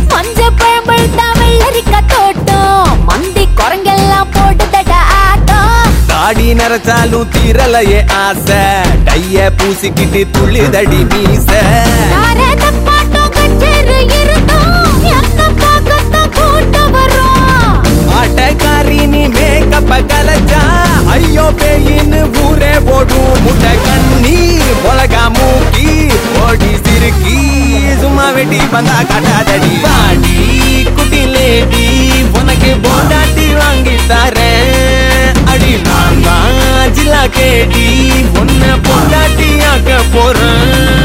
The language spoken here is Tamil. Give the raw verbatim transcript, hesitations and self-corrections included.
மஞ்ச பழம்பழுத்தா வெள்ளரிக்க தோட்டம் மந்தி குரங்கெல்லாம் போட்டுதட ஆட்டம் தாடி நரைச்சாலும் தீரலையே ஆசை டைய பூசிக்கிட்டு துள்ளிதடி மீச பாட்டம் கச்சேரு இருந்தோம் என்ன பார்க்கத்தான் கூட்ட வரும் ஆட்டக்காரி நீ மேக்கப்ப கலச்சா ஐயோ பேயின்னு ஊரே போடும் முட்டை கண்ணி உலகா மூக்கி ஓடி சிறுக்கி சும்மா வெட்டி வந்தா காட்டாதடி பாடி குட்டி லேடி உனக்கு போண்டாட்டி வாங்கி தரேன் அடி நான் ஜில்லா கேடி உன்னை போண்டாட்டி ஆக்க போறேன்